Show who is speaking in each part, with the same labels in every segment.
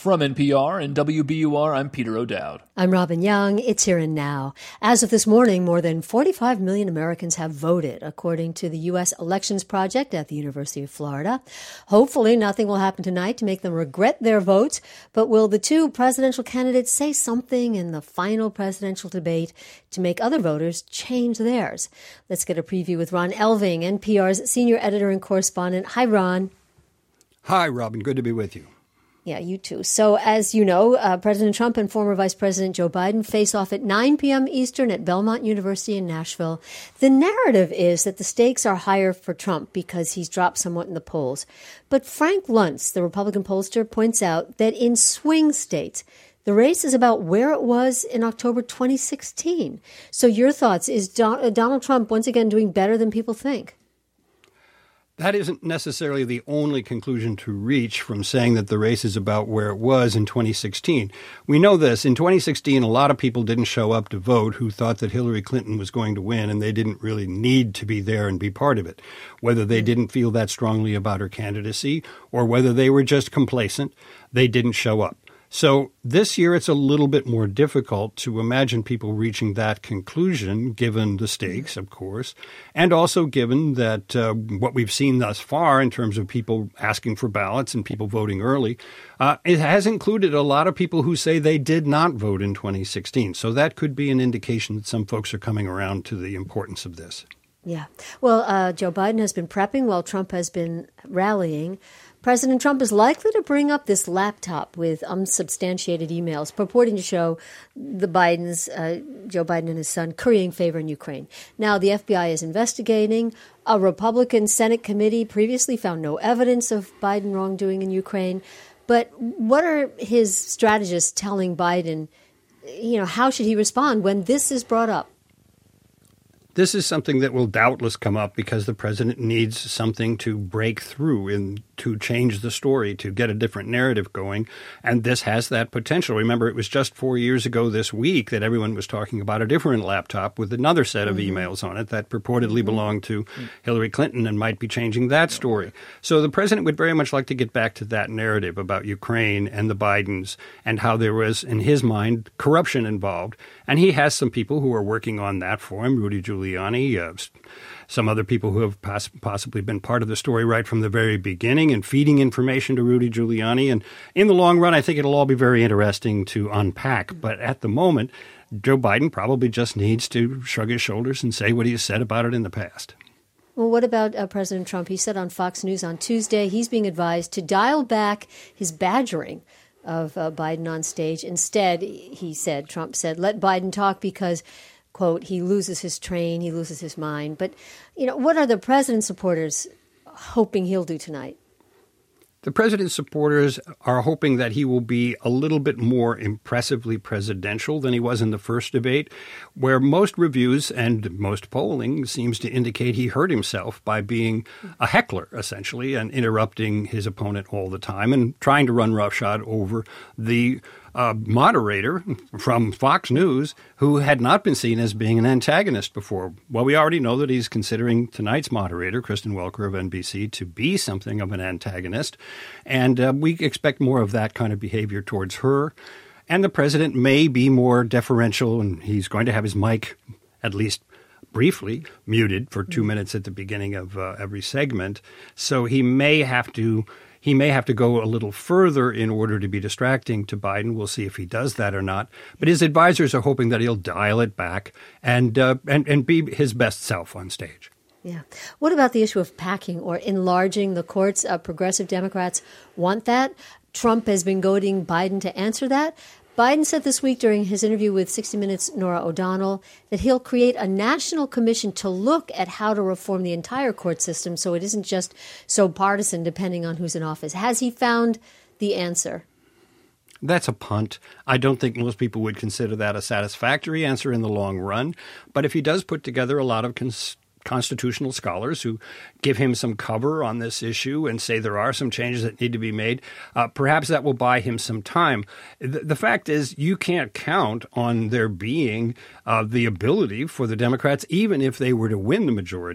Speaker 1: From NPR and WBUR, I'm Peter O'Dowd.
Speaker 2: I'm Robin Young. It's Here and Now. As of this morning, more than 45 million Americans have voted, according to the U.S. Elections Project at the University of Florida. Hopefully, nothing will happen tonight to make them regret their votes. But will the two presidential candidates say something in the final presidential debate to make other voters change theirs? Let's get a preview with Ron Elving, NPR's senior editor and correspondent. Hi, Ron.
Speaker 3: Hi, Robin. Good to be with you.
Speaker 2: Yeah, you too. So as you know, President Trump and former Vice President Joe Biden face off at 9 p.m. Eastern at Belmont University in Nashville. The narrative is that the stakes are higher for Trump because he's dropped somewhat in the polls. But Frank Luntz, the Republican pollster, points out that in swing states, the race is about where it was in October 2016. So your thoughts, is Donald Trump once again doing better than people think?
Speaker 3: That isn't necessarily the only conclusion to reach from saying that the race is about where it was in 2016. We know this. In 2016, a lot of people didn't show up to vote who thought that Hillary Clinton was going to win, and they didn't really need to be there and be part of it. Whether they didn't feel that strongly about her candidacy or whether they were just complacent, they didn't show up. So this year, it's a little bit more difficult to imagine people reaching that conclusion, given the stakes, of course, and also given that what we've seen thus far in terms of people asking for ballots and people voting early, it has included a lot of people who say they did not vote in 2016. So that could be an indication that some folks are coming around to the importance of this.
Speaker 2: Yeah. Well, Joe Biden has been prepping while Trump has been rallying. President Trump is likely to bring up this laptop with unsubstantiated emails purporting to show the Joe Biden and his son, currying favor in Ukraine. Now, the FBI is investigating. A Republican Senate committee previously found no evidence of Biden wrongdoing in Ukraine. But what are his strategists telling Biden? How should he respond when this is brought up?
Speaker 3: This is something that will doubtless come up because the president needs something to break through and to change the story, to get a different narrative going. And this has that potential. Remember, it was just 4 years ago this week that everyone was talking about a different laptop with another set of emails on it that purportedly belonged to Hillary Clinton and might be changing that story. So the president would very much like to get back to that narrative about Ukraine and the Bidens and how there was, in his mind, corruption involved. And he has some people who are working on that for him, Rudy Giuliani, some other people who have possibly been part of the story right from the very beginning and feeding information to Rudy Giuliani. And in the long run, I think it'll all be very interesting to unpack. But at the moment, Joe Biden probably just needs to shrug his shoulders and say what he has said about it in the past.
Speaker 2: Well, what about President Trump? He said on Fox News on Tuesday he's being advised to dial back his badgering of Biden on stage. Instead, Trump said, let Biden talk because, quote, he loses his train, he loses his mind. But, what are the president's supporters hoping he'll do tonight?
Speaker 3: The president's supporters are hoping that he will be a little bit more impressively presidential than he was in the first debate, where most reviews and most polling seems to indicate he hurt himself by being a heckler, essentially, and interrupting his opponent all the time and trying to run roughshod over the moderator from Fox News who had not been seen as being an antagonist before. Well, we already know that he's considering tonight's moderator, Kristen Welker of NBC, to be something of an antagonist. And we expect more of that kind of behavior towards her. And the president may be more deferential, and he's going to have his mic, at least briefly, muted for 2 minutes at the beginning of every segment. So he may have to go a little further in order to be distracting to Biden. We'll see if he does that or not. But his advisors are hoping that he'll dial it back and be his best self on stage.
Speaker 2: Yeah. What about the issue of packing or enlarging the courts? Progressive Democrats want that. Trump has been goading Biden to answer that. Biden said this week during his interview with 60 Minutes' Norah O'Donnell that he'll create a national commission to look at how to reform the entire court system so it isn't just so partisan depending on who's in office. Has he found the answer?
Speaker 3: That's a punt. I don't think most people would consider that a satisfactory answer in the long run. But if he does put together a lot of constitutional scholars who give him some cover on this issue and say there are some changes that need to be made, perhaps that will buy him some time. The fact is you can't count on there being the ability for the Democrats, even if they were to win the majority,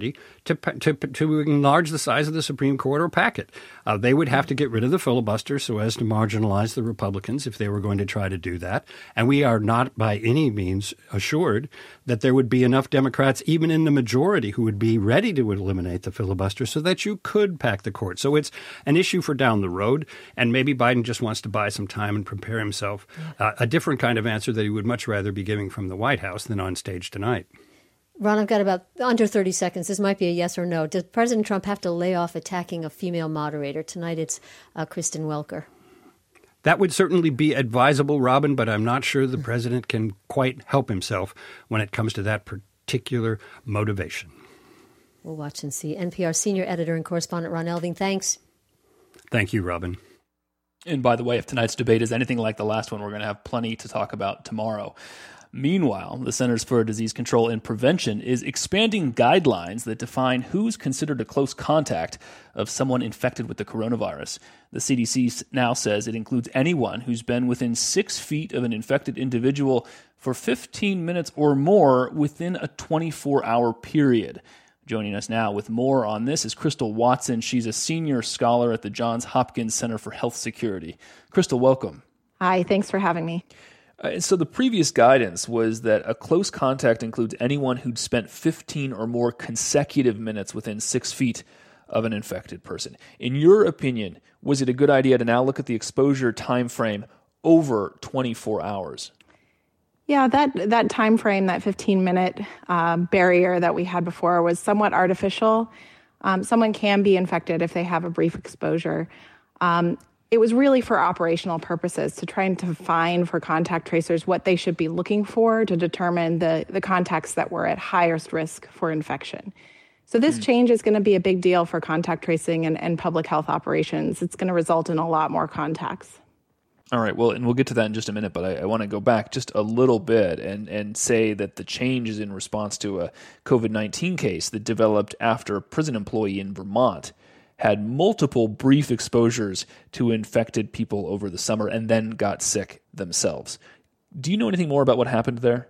Speaker 3: to enlarge the size of the Supreme Court or pack it. They would have to get rid of the filibuster so as to marginalize the Republicans if they were going to try to do that. And we are not by any means assured that there would be enough Democrats, even in the majority, who would be ready to eliminate the filibuster so that you could pack the court. So it's an issue for down the road. And maybe Biden just wants to buy some time and prepare himself a different kind of answer that he would much rather be giving from the White House than on stage tonight.
Speaker 2: Ron, I've got about under 30 seconds. This might be a yes or no. Does President Trump have to lay off attacking a female moderator? Tonight it's Kristen Welker.
Speaker 3: That would certainly be advisable, Robin, but I'm not sure the president can quite help himself when it comes to that particular motivation.
Speaker 2: We'll watch and see. NPR senior editor and correspondent Ron Elving, thanks.
Speaker 3: Thank you, Robin.
Speaker 1: And by the way, if tonight's debate is anything like the last one, we're going to have plenty to talk about tomorrow. Meanwhile, the Centers for Disease Control and Prevention is expanding guidelines that define who's considered a close contact of someone infected with the coronavirus. The CDC now says it includes anyone who's been within 6 feet of an infected individual for 15 minutes or more within a 24-hour period. Joining us now with more on this is Crystal Watson. She's a senior scholar at the Johns Hopkins Center for Health Security. Crystal, welcome.
Speaker 4: Hi, thanks for having me.
Speaker 1: So the previous guidance was that a close contact includes anyone who'd spent 15 or more consecutive minutes within 6 feet of an infected person. In your opinion, was it a good idea to now look at the exposure time frame over 24 hours?
Speaker 4: Yeah, that time frame, that 15-minute barrier that we had before was somewhat artificial. Someone can be infected if they have a brief exposure. It was really for operational purposes to try and define for contact tracers what they should be looking for to determine the contacts that were at highest risk for infection. So this change is going to be a big deal for contact tracing and public health operations. It's going to result in a lot more contacts.
Speaker 1: All right, well, and we'll get to that in just a minute, but I want to go back just a little bit and say that the change is in response to a COVID-19 case that developed after a prison employee in Vermont had multiple brief exposures to infected people over the summer and then got sick themselves. Do you know anything more about what happened there?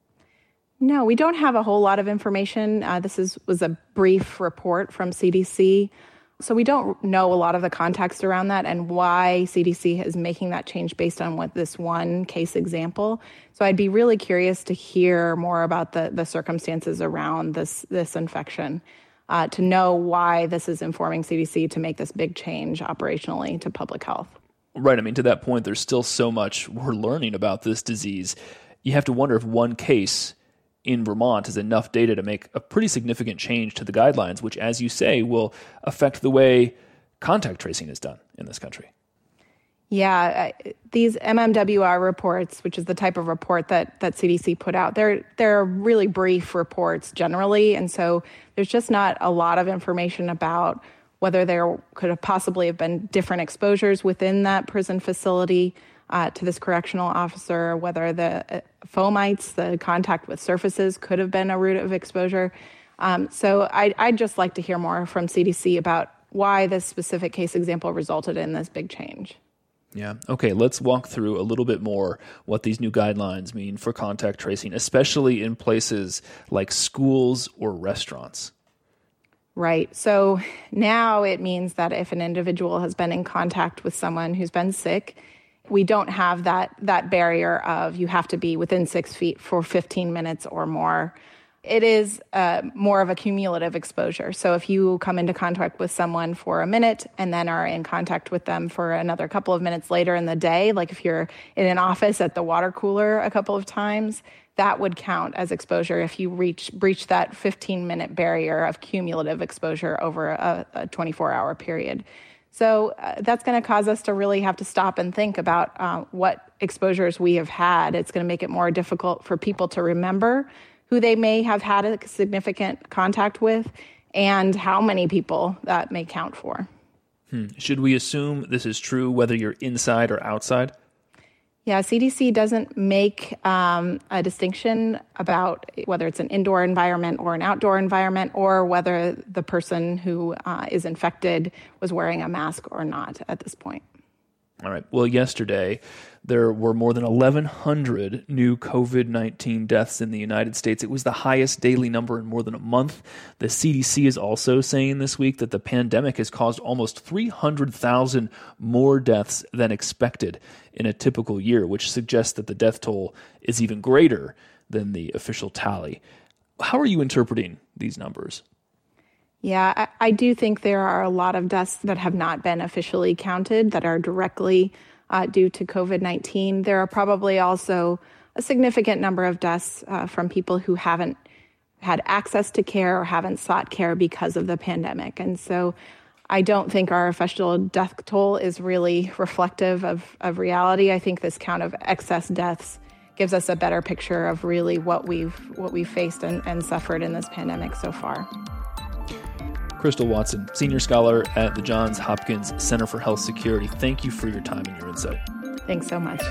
Speaker 4: No, we don't have a whole lot of information. This was a brief report from CDC. So we don't know a lot of the context around that and why CDC is making that change based on what this one case example. So I'd be really curious to hear more about the circumstances around this infection. To know why this is informing CDC to make this big change operationally to public health.
Speaker 1: Right. I mean, to that point, there's still so much we're learning about this disease. You have to wonder if one case in Vermont is enough data to make a pretty significant change to the guidelines, which, as you say, will affect the way contact tracing is done in this country.
Speaker 4: Yeah, these MMWR reports, which is the type of report that CDC put out, they're really brief reports generally. And so there's just not a lot of information about whether there could have possibly have been different exposures within that prison facility to this correctional officer, whether the fomites, the contact with surfaces, could have been a route of exposure. So I'd just like to hear more from CDC about why this specific case example resulted in this big change.
Speaker 1: Yeah. Okay, let's walk through a little bit more what these new guidelines mean for contact tracing, especially in places like schools or restaurants.
Speaker 4: Right. So now it means that if an individual has been in contact with someone who's been sick, we don't have that barrier of you have to be within 6 feet for 15 minutes or more. It is more of a cumulative exposure. So if you come into contact with someone for a minute and then are in contact with them for another couple of minutes later in the day, like if you're in an office at the water cooler a couple of times, that would count as exposure if you breach that 15-minute barrier of cumulative exposure over a 24-hour period. So that's going to cause us to really have to stop and think about what exposures we have had. It's going to make it more difficult for people to remember who they may have had a significant contact with and how many people that may count for.
Speaker 1: Should we assume this is true whether you're inside or outside?
Speaker 4: Yeah, CDC doesn't make a distinction about whether it's an indoor environment or an outdoor environment or whether the person who is infected was wearing a mask or not at this point.
Speaker 1: All right. Well, yesterday, there were more than 1,100 new COVID-19 deaths in the United States. It was the highest daily number in more than a month. The CDC is also saying this week that the pandemic has caused almost 300,000 more deaths than expected in a typical year, which suggests that the death toll is even greater than the official tally. How are you interpreting these numbers?
Speaker 4: Yeah, I do think there are a lot of deaths that have not been officially counted that are directly due to COVID-19. There are probably also a significant number of deaths from people who haven't had access to care or haven't sought care because of the pandemic. And so I don't think our official death toll is really reflective of reality. I think this count of excess deaths gives us a better picture of really what we've faced and suffered in this pandemic so far.
Speaker 1: Crystal Watson, Senior Scholar at the Johns Hopkins Center for Health Security. Thank you for your time and your insight.
Speaker 4: Thanks so much.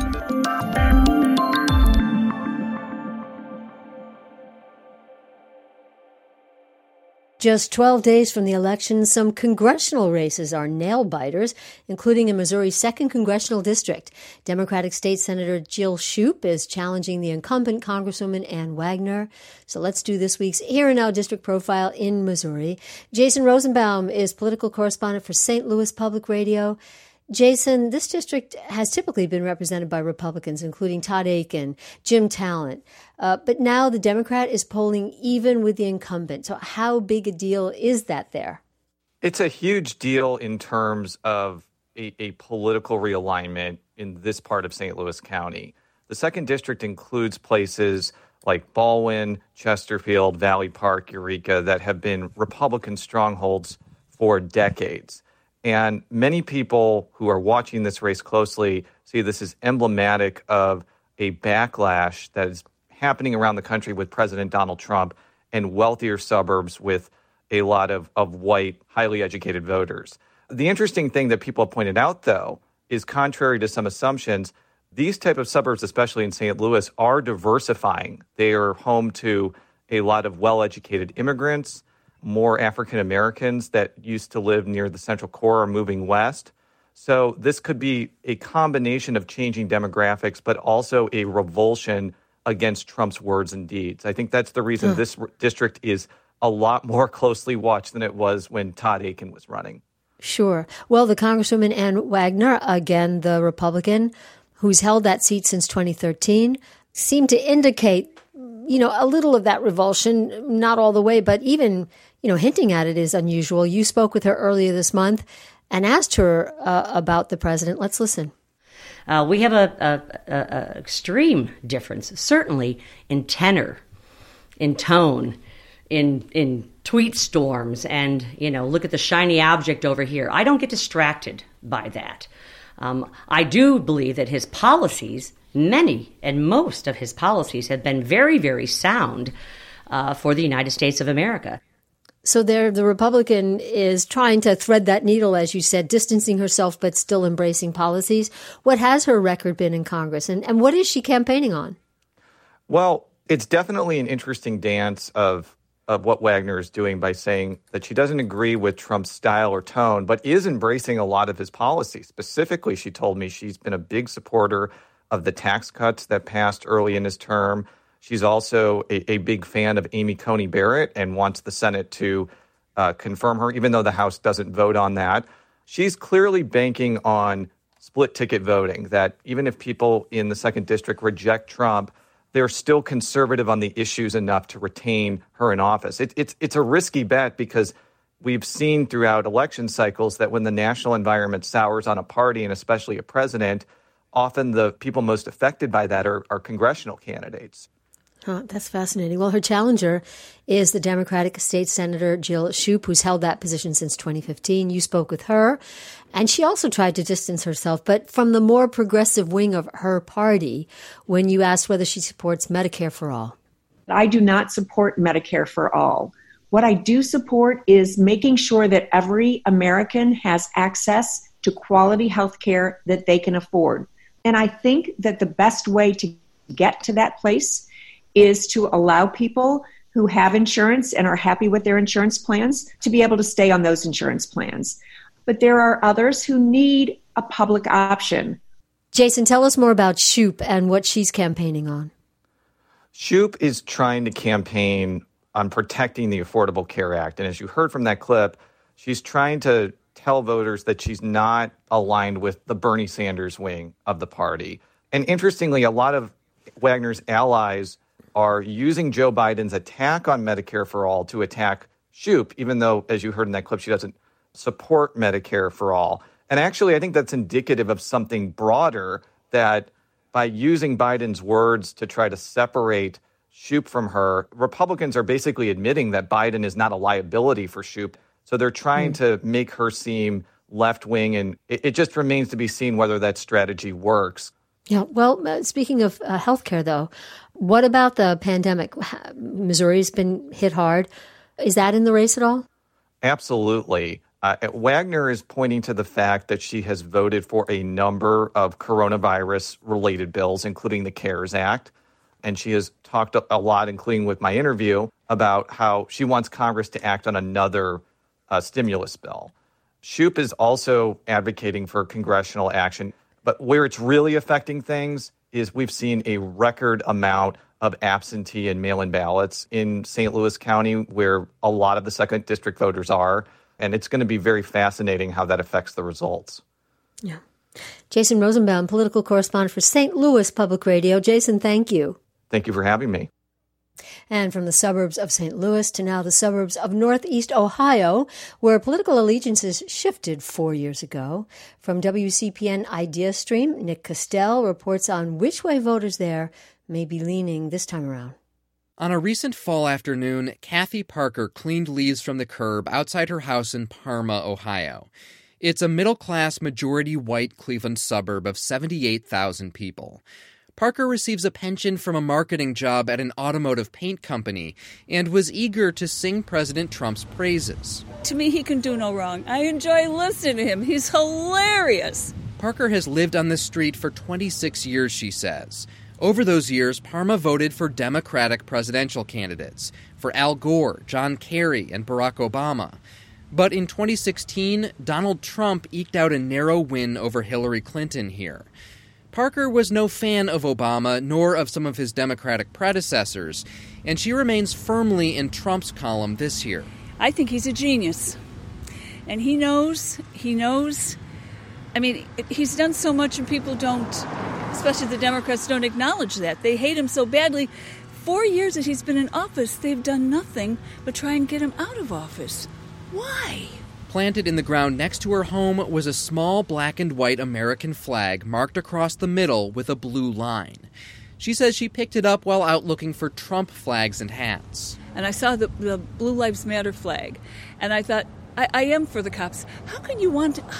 Speaker 2: Just 12 days from the election, some congressional races are nail-biters, including in Missouri's 2nd Congressional District. Democratic State Senator Jill Shoup is challenging the incumbent Congresswoman Ann Wagner. So let's do this week's Here and Now District Profile in Missouri. Jason Rosenbaum is political correspondent for St. Louis Public Radio. Jason, this district has typically been represented by Republicans, including Todd Akin, Jim Talent. But now the Democrat is polling even with the incumbent. So how big a deal is that there?
Speaker 5: It's a huge deal in terms of a political realignment in this part of St. Louis County. The 2nd District includes places like Baldwin, Chesterfield, Valley Park, Eureka that have been Republican strongholds for decades. And many people who are watching this race closely see this as emblematic of a backlash that is happening around the country with President Donald Trump and wealthier suburbs with a lot of white, highly educated voters. The interesting thing that people have pointed out, though, is contrary to some assumptions, these type of suburbs, especially in St. Louis, are diversifying. They are home to a lot of well-educated immigrants. More African Americans that used to live near the Central Core are moving west. So this could be a combination of changing demographics, but also a revulsion against Trump's words and deeds. I think that's the reason this district is a lot more closely watched than it was when Todd Akin was running.
Speaker 2: Sure. Well, the Congresswoman Ann Wagner, again, the Republican, who's held that seat since 2013, seemed to indicate, a little of that revulsion, not all the way, but even hinting at it is unusual. You spoke with her earlier this month and asked her about the president. Let's listen.
Speaker 6: We have a extreme difference, certainly in tenor, in tone, in tweet storms, and look at the shiny object over here. I don't get distracted by that. I do believe that his policies, many and most of his policies, have been very, very sound for the United States of America.
Speaker 2: So there, the Republican is trying to thread that needle, as you said, distancing herself but still embracing policies. What has her record been in Congress, and what is she campaigning on?
Speaker 5: Well, it's definitely an interesting dance of what Wagner is doing by saying that she doesn't agree with Trump's style or tone, but is embracing a lot of his policies. Specifically, she told me she's been a big supporter of the tax cuts that passed early in his term. She's also a big fan of Amy Coney Barrett and wants the Senate to confirm her, even though the House doesn't vote on that. She's clearly banking on split ticket voting, that even if people in the 2nd District reject Trump, they're still conservative on the issues enough to retain her in office. It's a risky bet because we've seen throughout election cycles that when the national environment sours on a party, and especially a president, often the people most affected by that are congressional candidates.
Speaker 2: Oh, that's fascinating. Well, her challenger is the Democratic State Senator Jill Shoup, who's held that position since 2015. You spoke with her, and she also tried to distance herself, but from the more progressive wing of her party, when you asked whether she supports Medicare for all.
Speaker 7: I do not support Medicare for all. What I do support is making sure that every American has access to quality health care that they can afford. And I think that the best way to get to that place is to allow people who have insurance and are happy with their insurance plans to be able to stay on those insurance plans. But there are others who need a public option.
Speaker 2: Jason, tell us more about Shoup and what she's campaigning on.
Speaker 5: Shoup is trying to campaign on protecting the Affordable Care Act. And as you heard from that clip, she's trying to tell voters that she's not aligned with the Bernie Sanders wing of the party. And interestingly, a lot of Wagner's allies are using Joe Biden's attack on Medicare for All to attack Shoup, even though, as you heard in that clip, she doesn't support Medicare for All. And actually, I think that's indicative of something broader, that by using Biden's words to try to separate Shoup from her, Republicans are basically admitting that Biden is not a liability for Shoup. So they're trying to make her seem left-wing, and it just remains to be seen whether that strategy works.
Speaker 2: Yeah, well, speaking of healthcare, though, what about the pandemic? Missouri's been hit hard. Is that in the race at all?
Speaker 5: Absolutely. Wagner is pointing to the fact that she has voted for a number of coronavirus-related bills, including the CARES Act. And she has talked a lot, including with my interview, about how she wants Congress to act on another stimulus bill. Shoup is also advocating for congressional action. But where it's really affecting things is we've seen a record amount of absentee and mail-in ballots in St. Louis County, where a lot of the 2nd District voters are. And it's going to be very fascinating how that affects the results.
Speaker 2: Yeah. Jason Rosenbaum, political correspondent for St. Louis Public Radio. Jason, thank you.
Speaker 5: Thank you for having me.
Speaker 2: And from the suburbs of St. Louis to now the suburbs of Northeast Ohio, where political allegiances shifted 4 years ago. From WCPN Idea Stream, Nick Costell reports on which way voters there may be leaning this time around.
Speaker 8: On a recent fall afternoon, Kathy Parker cleaned leaves from the curb outside her house in Parma, Ohio. It's a middle-class, majority-white Cleveland suburb of 78,000 people. Parker receives a pension from a marketing job at an automotive paint company and was eager to sing President Trump's praises.
Speaker 9: To me, he can do no wrong. I enjoy listening to him. He's hilarious.
Speaker 8: Parker has lived on this street for 26 years, she says. Over those years, Parma voted for Democratic presidential candidates, for Al Gore, John Kerry, and Barack Obama. But in 2016, Donald Trump eked out a narrow win over Hillary Clinton here. Parker was no fan of Obama, nor of some of his Democratic predecessors, and she remains firmly in Trump's column this year.
Speaker 9: I think he's a genius. And he knows. I mean, he's done so much and people don't, especially the Democrats, don't acknowledge that. They hate him so badly. 4 years that he's been in office, they've done nothing but try and get him out of office. Why?
Speaker 8: Planted in the ground next to her home was a small black and white American flag marked across the middle with a blue line. She says she picked it up while out looking for Trump flags and hats.
Speaker 9: And I saw the Blue Lives Matter flag, and I thought, I am for the cops. How can you want to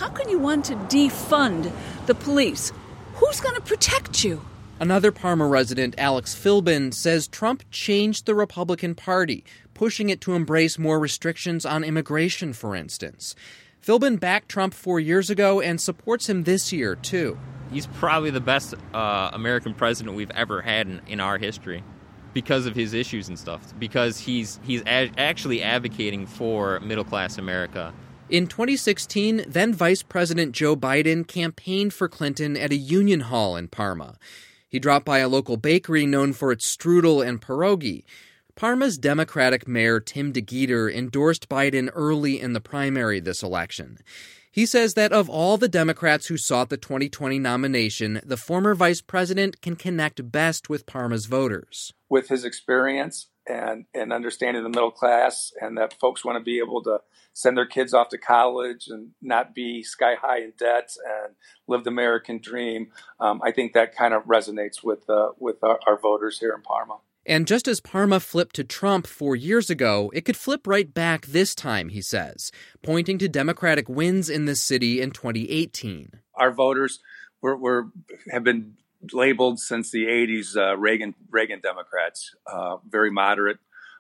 Speaker 9: defund the police? Who's going to protect you?
Speaker 8: Another Parma resident, Alex Philbin, says Trump changed the Republican Party, pushing it to embrace more restrictions on immigration, for instance. Philbin backed Trump 4 years ago and supports him this year, too.
Speaker 10: He's probably the best American president we've ever had in our history because of his issues and stuff, because he's actually advocating for middle-class America.
Speaker 8: In 2016, then Vice President Joe Biden campaigned for Clinton at a union hall in Parma. He dropped by a local bakery known for its strudel and pierogi. Parma's Democratic mayor Tim DeGeeter endorsed Biden early in the primary this election. He says that of all the Democrats who sought the 2020 nomination, the former vice president can connect best with Parma's voters.
Speaker 11: With his experience and understanding the middle class, and that folks want to be able to send their kids off to college and not be sky high in debt and live the American dream, I think that kind of resonates with our voters here in Parma.
Speaker 8: And just as Parma flipped to Trump 4 years ago, it could flip right back this time, he says, pointing to Democratic wins in this city in 2018.
Speaker 11: Our voters have been labeled since the 80s Reagan Democrats, very moderate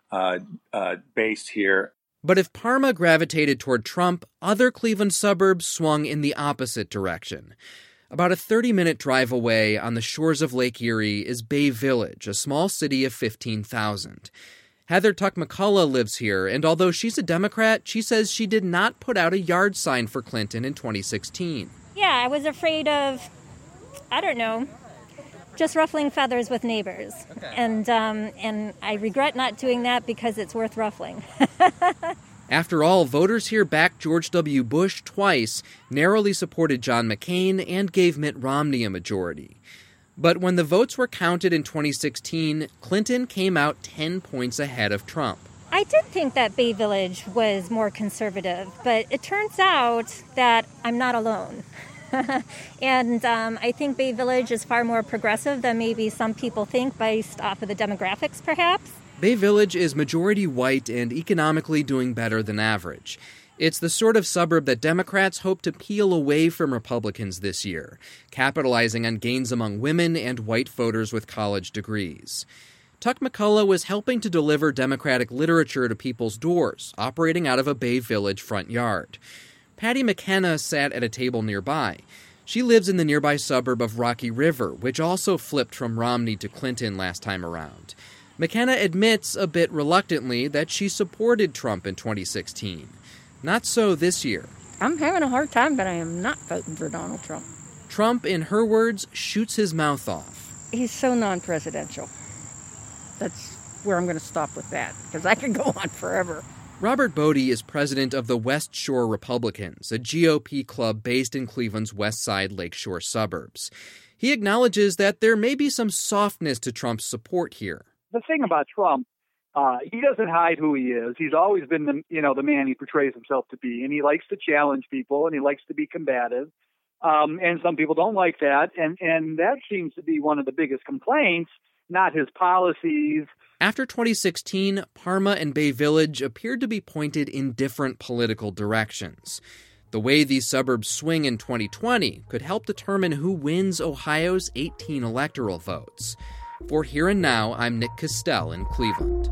Speaker 11: based here.
Speaker 8: But if Parma gravitated toward Trump, other Cleveland suburbs swung in the opposite direction. About a 30-minute drive away on the shores of Lake Erie is Bay Village, a small city of 15,000. Heather Tuck McCullough lives here, and although she's a Democrat, she says she did not put out a yard sign for Clinton in 2016.
Speaker 12: Yeah, I was afraid of, I don't know, just ruffling feathers with neighbors. Okay. And I regret not doing that because it's worth ruffling.
Speaker 8: After all, voters here backed George W. Bush twice, narrowly supported John McCain, and gave Mitt Romney a majority. But when the votes were counted in 2016, Clinton came out 10 points ahead of Trump.
Speaker 12: I did think that Bay Village was more conservative, but it turns out that I'm not alone. And I think Bay Village is far more progressive than maybe some people think based off of the demographics, perhaps.
Speaker 8: Bay Village is majority white and economically doing better than average. It's the sort of suburb that Democrats hope to peel away from Republicans this year, capitalizing on gains among women and white voters with college degrees. Tuck McCullough was helping to deliver Democratic literature to people's doors, operating out of a Bay Village front yard. Patty McKenna sat at a table nearby. She lives in the nearby suburb of Rocky River, which also flipped from Romney to Clinton last time around. McKenna admits, a bit reluctantly, that she supported Trump in 2016. Not so this year.
Speaker 13: I'm having a hard time, but I am not voting for Donald Trump.
Speaker 8: Trump, in her words, shoots his mouth off.
Speaker 13: He's so non-presidential. That's where I'm going to stop with that, because I could go on forever.
Speaker 8: Robert Bodie is president of the West Shore Republicans, a GOP club based in Cleveland's West Side Lakeshore suburbs. He acknowledges that there may be some softness to Trump's support here.
Speaker 14: The thing about Trump, he doesn't hide who he is. He's always been the man he portrays himself to be, and he likes to challenge people, and he likes to be combative. And some people don't like that, and that seems to be one of the biggest complaints, not his policies.
Speaker 8: After 2016, Parma and Bay Village appeared to be pointed in different political directions. The way these suburbs swing in 2020 could help determine who wins Ohio's 18 electoral votes. For Here and Now, I'm Nick Castell in Cleveland.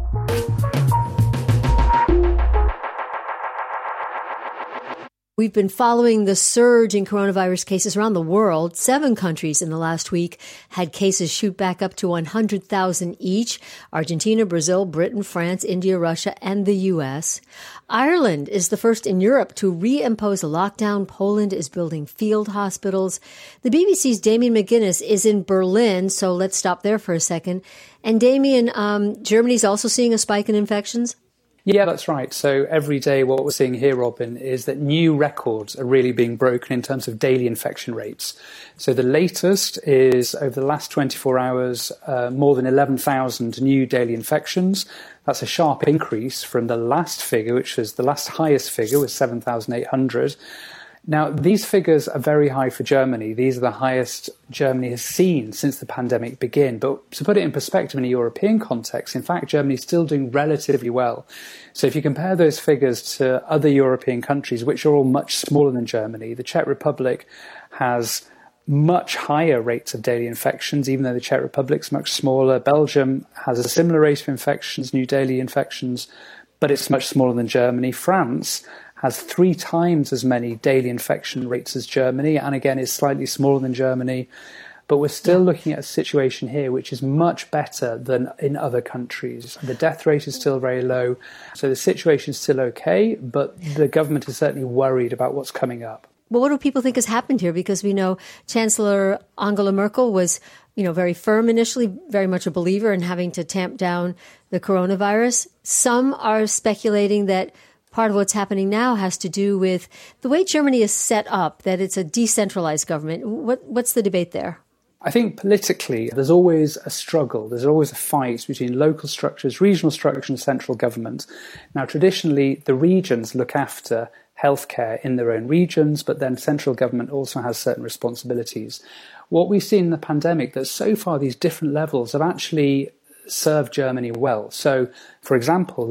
Speaker 2: We've been following the surge in coronavirus cases around the world. 7 countries in the last week had cases shoot back up to 100,000 each. Argentina, Brazil, Britain, France, India, Russia, and the U.S. Ireland is the first in Europe to reimpose a lockdown. Poland is building field hospitals. The BBC's Damien McGuinness is in Berlin, so let's stop there for a second. And Damien, Germany's also seeing a spike in infections?
Speaker 15: Yeah, that's right. So every day what we're seeing here, Robin, is that new records are really being broken in terms of daily infection rates. So the latest is over the last 24 hours, more than 11,000 new daily infections. That's a sharp increase from the last figure, which was the last highest figure was 7,800. Now, these figures are very high for Germany. These are the highest Germany has seen since the pandemic began. But to put it in perspective in a European context, in fact, Germany is still doing relatively well. So if you compare those figures to other European countries, which are all much smaller than Germany, the Czech Republic has much higher rates of daily infections, even though the Czech Republic's much smaller. Belgium has a similar rate of infections, new daily infections, but it's much smaller than Germany. France has 3 times as many daily infection rates as Germany, and again is slightly smaller than Germany. But we're still looking at a situation here which is much better than in other countries. The death rate is still very low, so the situation is still okay, but the government is certainly worried about what's coming up.
Speaker 2: Well, what do people think has happened here? Because we know Chancellor Angela Merkel was, very firm initially, very much a believer in having to tamp down the coronavirus. Some are speculating that part of what's happening now has to do with the way Germany is set up, that it's a decentralized government. What's the debate there?
Speaker 15: I think politically, there's always a struggle. There's always a fight between local structures, regional structures, and central government. Now, traditionally, the regions look after healthcare in their own regions, but then central government also has certain responsibilities. What we've seen in the pandemic, that so far these different levels have actually serve Germany well. So, for example,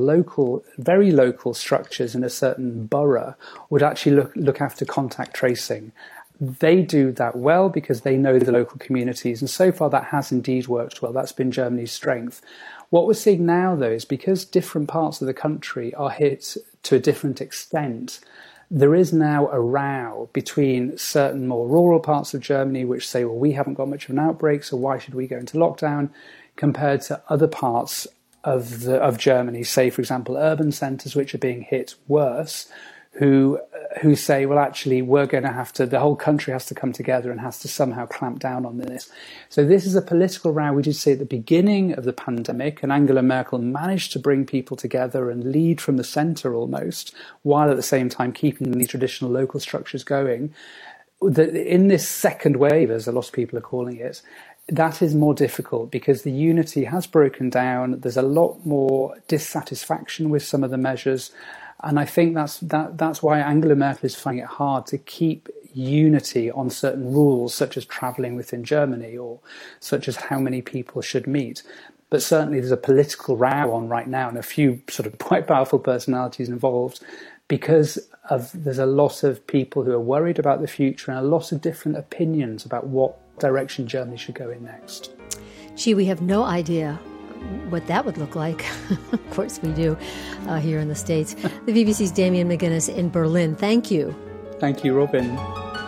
Speaker 15: very local structures in a certain borough would actually look after contact tracing. They do that well because they know the local communities, and so far that has indeed worked well. That's been Germany's strength. What we're seeing now, though, is because different parts of the country are hit to a different extent, there is now a row between certain more rural parts of Germany which say, well, we haven't got much of an outbreak, so why should we go into lockdown, compared to other parts of Germany, say, for example, urban centres which are being hit worse, who say, well, actually, we're going to have to, the whole country has to come together and has to somehow clamp down on this. So this is a political row we did see at the beginning of the pandemic, and Angela Merkel managed to bring people together and lead from the center almost, while at the same time keeping these traditional local structures going. In this second wave, as a lot of people are calling it, that is more difficult because the unity has broken down. There's a lot more dissatisfaction with some of the measures. And I think that's why Angela Merkel is finding it hard to keep unity on certain rules, such as travelling within Germany or such as how many people should meet. But certainly there's a political row on right now and a few sort of quite powerful personalities involved because there's a lot of people who are worried about the future and a lot of different opinions about what direction Germany should go in next.
Speaker 2: Gee, we have no idea what that would look like. Of course we do here in the States. The BBC's Damian McGuinness in Berlin. Thank you.
Speaker 15: Thank you, Robin.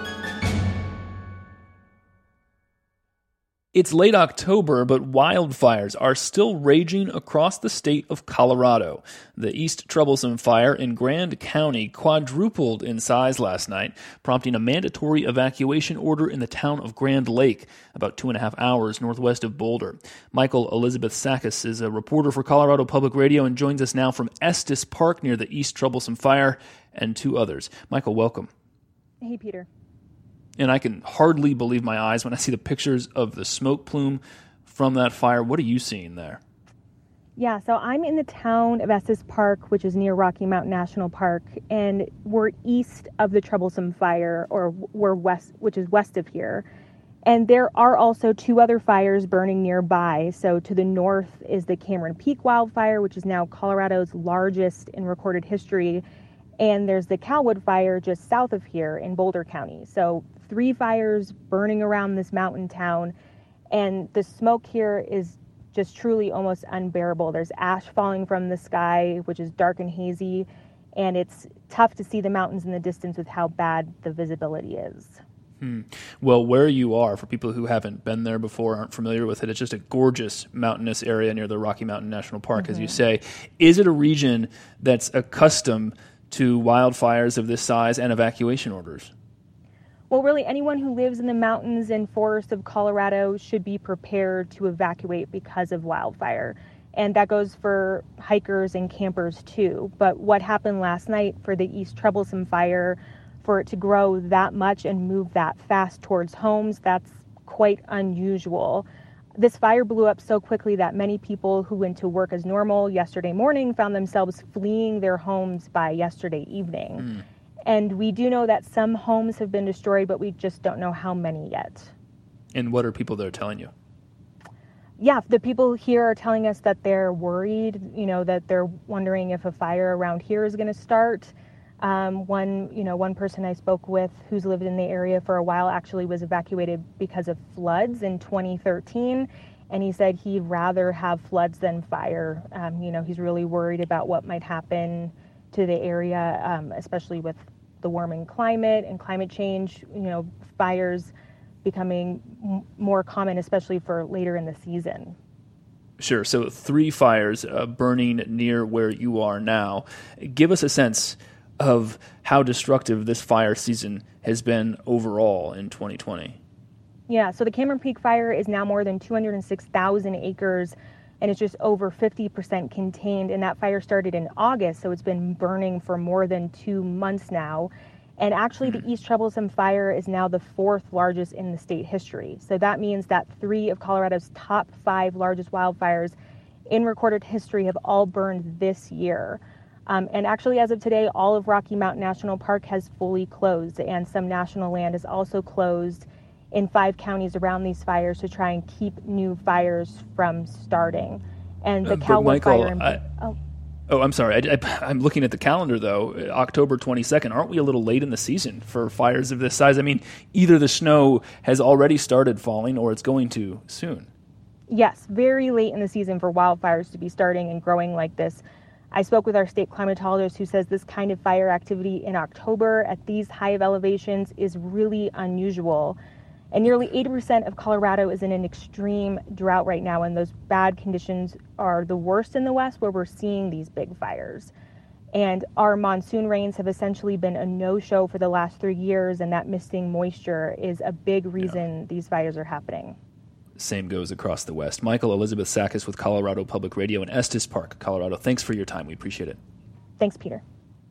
Speaker 1: It's late October, but wildfires are still raging across the state of Colorado. The East Troublesome Fire in Grand County quadrupled in size last night, prompting a mandatory evacuation order in the town of Grand Lake, about 2.5 hours northwest of Boulder. Michael Elizabeth Sakis is a reporter for Colorado Public Radio and joins us now from Estes Park near the East Troublesome Fire and 2 others. Michael, welcome.
Speaker 16: Hey, Peter.
Speaker 1: And I can hardly believe my eyes when I see the pictures of the smoke plume from that fire. What are you seeing there?
Speaker 16: Yeah, so I'm in the town of Estes Park, which is near Rocky Mountain National Park, and we're east of the Troublesome Fire, or we're west, which is west of here. And there are also 2 other fires burning nearby. So to the north is the Cameron Peak wildfire, which is now Colorado's largest in recorded history. And there's the Calwood fire just south of here in Boulder County. So 3 fires burning around this mountain town. And the smoke here is just truly almost unbearable. There's ash falling from the sky, which is dark and hazy. And it's tough to see the mountains in the distance with how bad the visibility is.
Speaker 1: Well, where you are, for people who haven't been there before, aren't familiar with it, it's just a gorgeous mountainous area near the Rocky Mountain National Park, as you say. Is it a region that's accustomed to wildfires of this size and evacuation orders?
Speaker 16: Well, really, anyone who lives in the mountains and forests of Colorado should be prepared to evacuate because of wildfire. And that goes for hikers and campers, too. But what happened last night for the East Troublesome Fire, for it to grow that much and move that fast towards homes, that's quite unusual. This fire blew up so quickly that many people who went to work as normal yesterday morning found themselves fleeing their homes by yesterday evening. And we do know that some homes have been destroyed, but we just don't know how many yet.
Speaker 1: And what are people there telling you?
Speaker 16: Yeah, the people here are telling us that they're worried, that they're wondering if a fire around here is going to start. One person I spoke with who's lived in the area for a while actually was evacuated because of floods in 2013. And he said he'd rather have floods than fire. He's really worried about what might happen to the area, especially with the warming climate and climate change, fires becoming more common, especially for later in the season.
Speaker 1: Sure. So 3 fires burning near where you are now. Give us a sense of how destructive this fire season has been overall in 2020.
Speaker 16: Yeah, so the Cameron Peak fire is now more than 206,000 acres, and it's just over 50% contained. And that fire started in August, so it's been burning for more than 2 months now. And actually, the East Troublesome Fire is now the 4th largest in the state history. So that means that 3 of Colorado's top 5 largest wildfires in recorded history have all burned this year. And actually, as of today, all of Rocky Mountain National Park has fully closed, and some national land is also closed in 5 counties around these fires to try and keep new fires from starting. And the Calwood fire...
Speaker 1: I'm sorry. I'm looking at the calendar, though. October 22nd. Aren't we a little late in the season for fires of this size? I mean, either the snow has already started falling or it's going to soon.
Speaker 16: Yes, very late in the season for wildfires to be starting and growing like this. I spoke with our state climatologist who says this kind of fire activity in October at these high of elevations is really unusual. And nearly 80% of Colorado is in an extreme drought right now, and those bad conditions are the worst in the West where we're seeing these big fires. And our monsoon rains have essentially been a no-show for the last 3 years, and that missing moisture is a big reason these fires are happening.
Speaker 1: Same goes across the West. Michael Elizabeth Sakis with Colorado Public Radio in Estes Park, Colorado. Thanks for your time. We appreciate it.
Speaker 16: Thanks, Peter.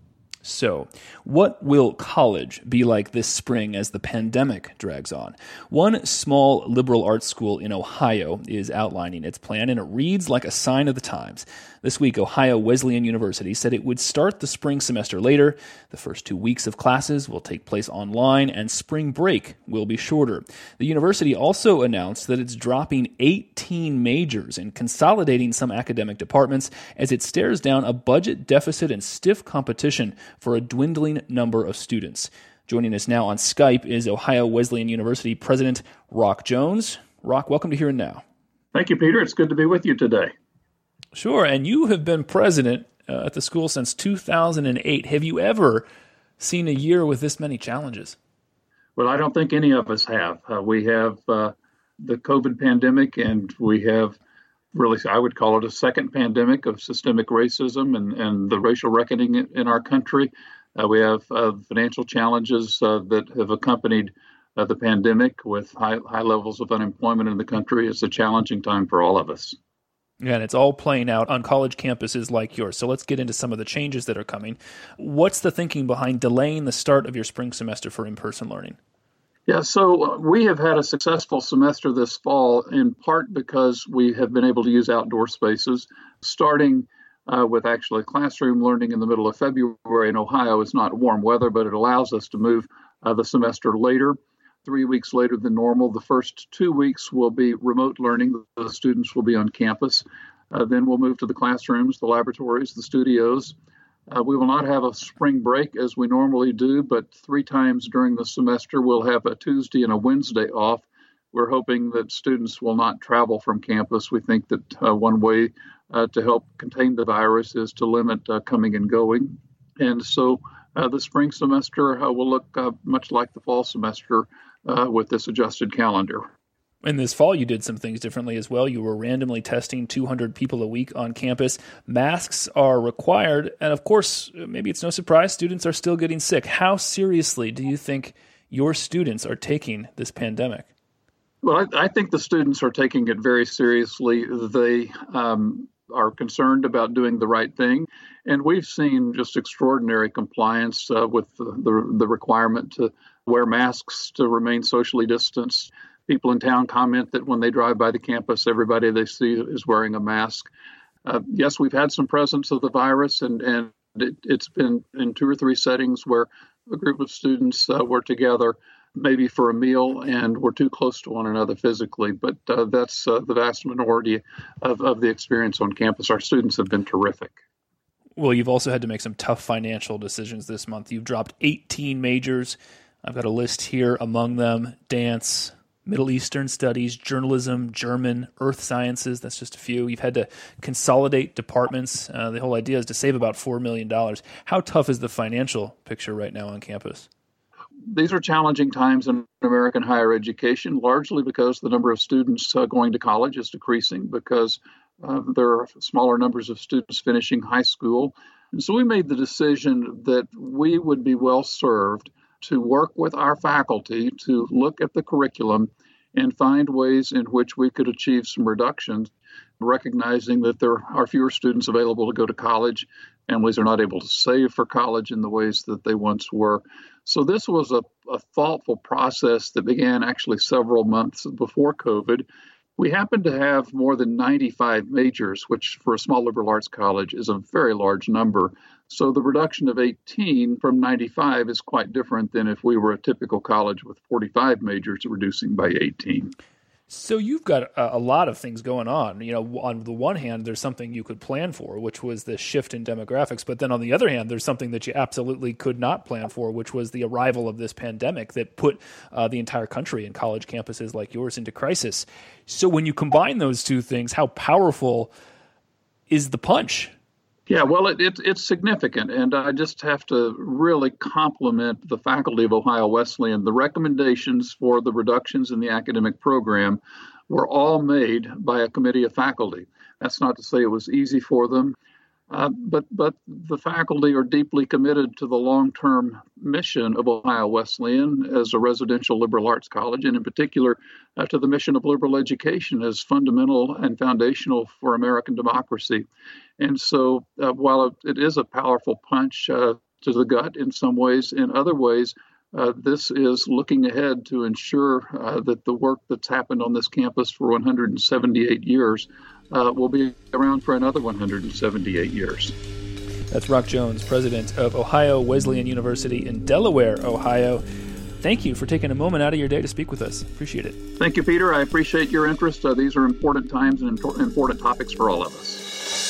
Speaker 1: So, what will college be like this spring as the pandemic drags on? One small liberal arts school in Ohio is outlining its plan, and it reads like a sign of the times. This week, Ohio Wesleyan University said it would start the spring semester later. The first 2 weeks of classes will take place online, and spring break will be shorter. The university also announced that it's dropping 18 majors and consolidating some academic departments as it stares down a budget deficit and stiff competition for a dwindling number of students. Joining us now on Skype is Ohio Wesleyan University President Rock Jones. Rock, welcome to Here and Now.
Speaker 17: Thank you, Peter. It's good to be with you today.
Speaker 1: Sure, and you have been president at the school since 2008. Have you ever seen a year with this many challenges?
Speaker 17: Well, I don't think any of us have. We have the COVID pandemic, and we have really, I would call it a second pandemic of systemic racism and the racial reckoning in our country. We have financial challenges that have accompanied the pandemic with high levels of unemployment in the country. It's a challenging time for all of us.
Speaker 1: And it's all playing out on college campuses like yours. So let's get into some of the changes that are coming. What's the thinking behind delaying the start of your spring semester for in-person learning?
Speaker 17: Yeah, so we have had a successful semester this fall, in part because we have been able to use outdoor spaces, starting with actually classroom learning in the middle of February in Ohio. Is not warm weather, but it allows us to move the semester later. 3 weeks later than normal. The first 2 weeks will be remote learning. The students will be on campus. Then we'll move to the classrooms, the laboratories, the studios. We will not have a spring break as we normally do, but 3 times during the semester we'll have a Tuesday and a Wednesday off. We're hoping that students will not travel from campus. We think that one way to help contain the virus is to limit coming and going. And so the spring semester will look much like the fall semester with this adjusted calendar.
Speaker 1: In this fall, you did some things differently as well. You were randomly testing 200 people a week on campus. Masks are required. And of course, maybe it's no surprise, students are still getting sick. How seriously do you think your students are taking this pandemic?
Speaker 17: Well, I think the students are taking it very seriously. They are concerned about doing the right thing. And we've seen just extraordinary compliance with the requirement to wear masks, to remain socially distanced. People in town comment that when they drive by the campus, everybody they see is wearing a mask. Yes, we've had some presence of the virus, and it's been in 2 or 3 settings where a group of students were together, maybe for a meal, and were too close to one another physically. But that's the vast minority of the experience on campus. Our students have been terrific.
Speaker 1: Well, you've also had to make some tough financial decisions this month. You've dropped 18 majors. I've got a list here, among them dance, Middle Eastern studies, journalism, German, earth sciences. That's just a few. You've had to consolidate departments. The whole idea is to save about $4 million. How tough is the financial picture right now on campus?
Speaker 17: These are challenging times in American higher education, largely because the number of students going to college is decreasing, because there are smaller numbers of students finishing high school. And so we made the decision that we would be well served to work with our faculty to look at the curriculum and find ways in which we could achieve some reductions, recognizing that there are fewer students available to go to college. Families are not able to save for college in the ways that they once were. So this was a thoughtful process that began actually several months before COVID. We happen to have more than 95 majors, which for a small liberal arts college is a very large number. So the reduction of 18 from 95 is quite different than if we were a typical college with 45 majors reducing by 18.
Speaker 1: So you've got a lot of things going on. You know, on the one hand, there's something you could plan for, which was the shift in demographics. But then on the other hand, there's something that you absolutely could not plan for, which was the arrival of this pandemic that put the entire country and college campuses like yours into crisis. So when you combine those two things, how powerful is the punch?
Speaker 17: Yeah, well, it's significant, and I just have to really compliment the faculty of Ohio Wesleyan. The recommendations for the reductions in the academic program were all made by a committee of faculty. That's not to say it was easy for them. But the faculty are deeply committed to the long-term mission of Ohio Wesleyan as a residential liberal arts college, and in particular to the mission of liberal education as fundamental and foundational for American democracy. And so while it is a powerful punch to the gut in some ways, in other ways, this is looking ahead to ensure that the work that's happened on this campus for 178 years will be around for another 178 years.
Speaker 1: That's Rock Jones, president of Ohio Wesleyan University in Delaware, Ohio. Thank you for taking a moment out of your day to speak with us. Appreciate it.
Speaker 17: Thank you, Peter. I appreciate your interest. These are important times and important topics for all of us.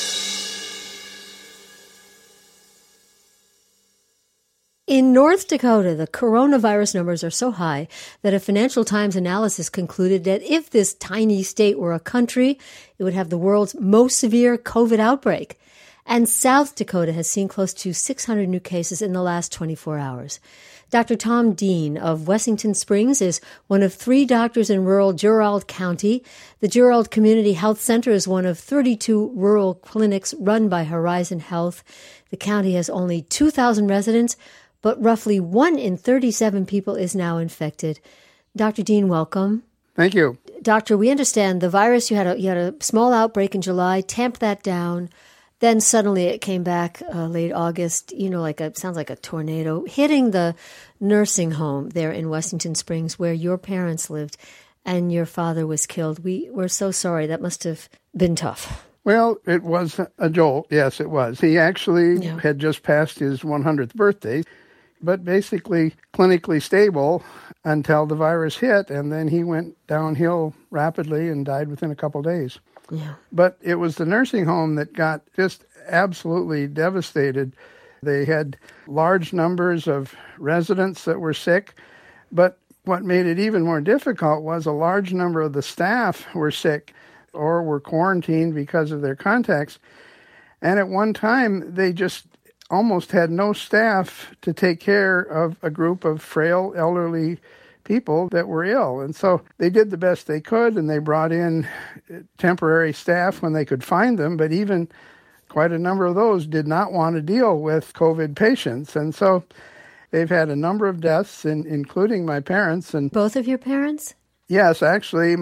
Speaker 2: In North Dakota, the coronavirus numbers are so high that a Financial Times analysis concluded that if this tiny state were a country, it would have the world's most severe COVID outbreak. And South Dakota has seen close to 600 new cases in the last 24 hours. Dr. Tom Dean of Wessington Springs is one of 3 doctors in rural Gerald County. The Gerald Community Health Center is one of 32 rural clinics run by Horizon Health. The county has only 2,000 residents, but roughly 1 in 37 people is now infected. Dr. Dean, welcome.
Speaker 18: Thank you.
Speaker 2: Doctor, we understand the virus, you had a small outbreak in July, tamped that down, then suddenly it came back late August, sounds like a tornado, hitting the nursing home there in Wessington Springs where your parents lived and your father was killed. We're so sorry. That must have been tough.
Speaker 18: Well, it was a jolt. Yes, it was. He actually had just passed his 100th birthday, but basically clinically stable until the virus hit, and then he went downhill rapidly and died within a couple days.
Speaker 2: Yeah.
Speaker 18: But it was the nursing home that got just absolutely devastated. They had large numbers of residents that were sick, but what made it even more difficult was a large number of the staff were sick or were quarantined because of their contacts. And at one time, they just almost had no staff to take care of a group of frail, elderly people that were ill. And so they did the best they could, and they brought in temporary staff when they could find them, but even quite a number of those did not want to deal with COVID patients. And so they've had a number of deaths, including my parents. And
Speaker 2: both of your parents?
Speaker 18: Yes, actually.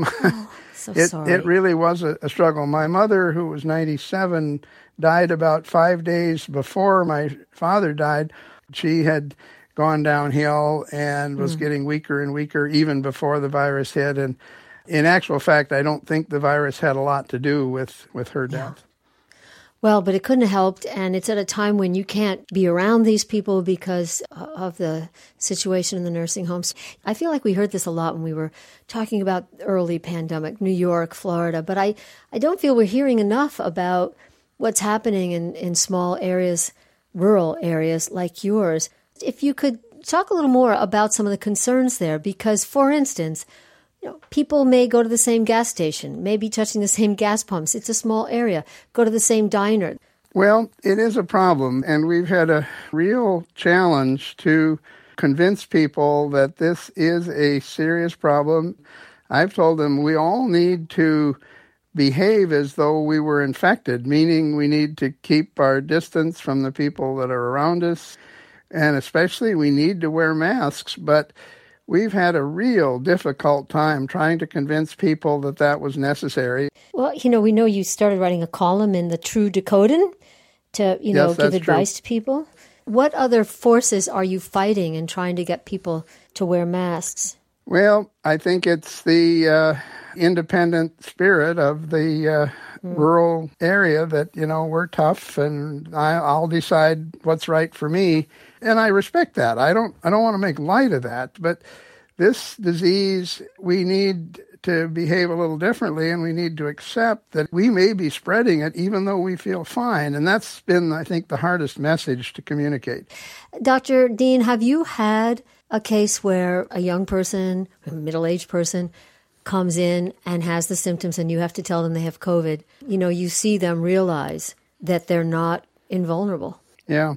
Speaker 2: Sorry.
Speaker 18: It really was a struggle. My mother, who was 97, died about 5 days before my father died. She had gone downhill and was getting weaker and weaker even before the virus hit. And in actual fact, I don't think the virus had a lot to do with her death.
Speaker 2: Well, but it couldn't have helped, and it's at a time when you can't be around these people because of the situation in the nursing homes. I feel like we heard this a lot when we were talking about early pandemic, New York, Florida, but I don't feel we're hearing enough about what's happening in small areas, rural areas like yours. If you could talk a little more about some of the concerns there, because, for instance, people may go to the same gas station, may be touching the same gas pumps. It's a small area. Go to the same diner.
Speaker 18: Well, it is a problem, and we've had a real challenge to convince people that this is a serious problem. I've told them we all need to behave as though we were infected, meaning we need to keep our distance from the people that are around us, and especially we need to wear masks, but we've had a real difficult time trying to convince people that that was necessary.
Speaker 2: Well, we know you started writing a column in the True Dakotan to,
Speaker 18: Yes,
Speaker 2: give advice
Speaker 18: true.
Speaker 2: to people. What other forces are you fighting in trying to get people to wear masks?
Speaker 18: Well, I think it's the independent spirit of the rural area that, we're tough and I'll decide what's right for me. And I respect that. I don't want to make light of that. But this disease, we need to behave a little differently, and we need to accept that we may be spreading it even though we feel fine. And that's been, I think, the hardest message to communicate.
Speaker 2: Dr. Dean, have you had a case where a young person, a middle-aged person, comes in and has the symptoms and you have to tell them they have COVID? You see them realize that they're not invulnerable.
Speaker 18: Yeah.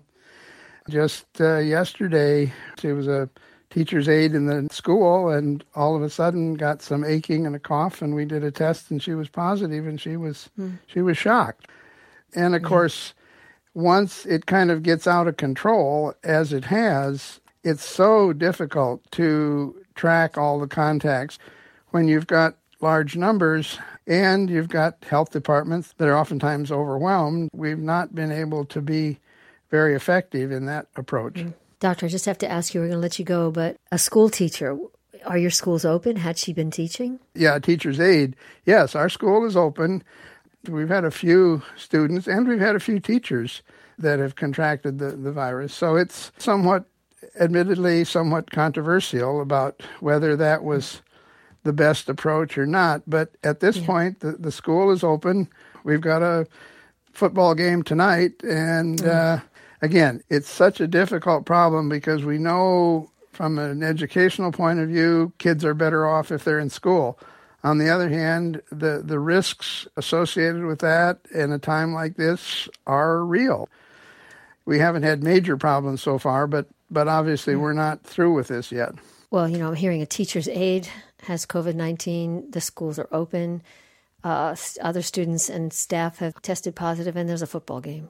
Speaker 18: Just yesterday, she was a teacher's aide in the school and all of a sudden got some aching and a cough, and we did a test and she was positive, and she was shocked. And of course, once it kind of gets out of control, as it has, it's so difficult to track all the contacts when you've got large numbers and you've got health departments that are oftentimes overwhelmed. We've not been able to be very effective in that approach.
Speaker 2: Doctor, I just have to ask you, we're going to let you go, but a school teacher, are your schools open? Had she been teaching?
Speaker 18: Yeah, teacher's aide. Yes, our school is open. We've had a few students and we've had a few teachers that have contracted the virus. So it's admittedly somewhat controversial about whether that was the best approach or not. But at this point, the school is open. We've got a football game tonight. And again, it's such a difficult problem because we know from an educational point of view, kids are better off if they're in school. On the other hand, the risks associated with that in a time like this are real. We haven't had major problems so far, but obviously we're not through with this yet.
Speaker 2: Well, I'm hearing a teacher's aide has COVID-19. The schools are open. Other students and staff have tested positive, and there's a football game.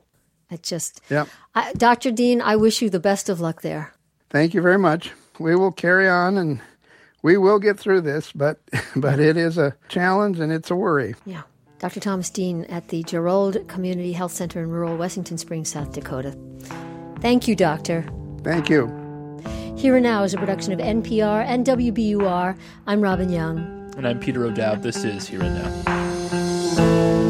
Speaker 2: Dr. Dean, I wish you the best of luck there.
Speaker 18: Thank you very much. We will carry on, and we will get through this, but it is a challenge and it's a worry.
Speaker 2: Yeah. Dr. Thomas Dean at the Gerald Community Health Center in rural Wessington Springs, South Dakota. Thank you, Doctor.
Speaker 18: Thank you.
Speaker 2: Here and Now is a production of NPR and WBUR. I'm Robin Young.
Speaker 1: And I'm Peter O'Dowd. This is Here and Now.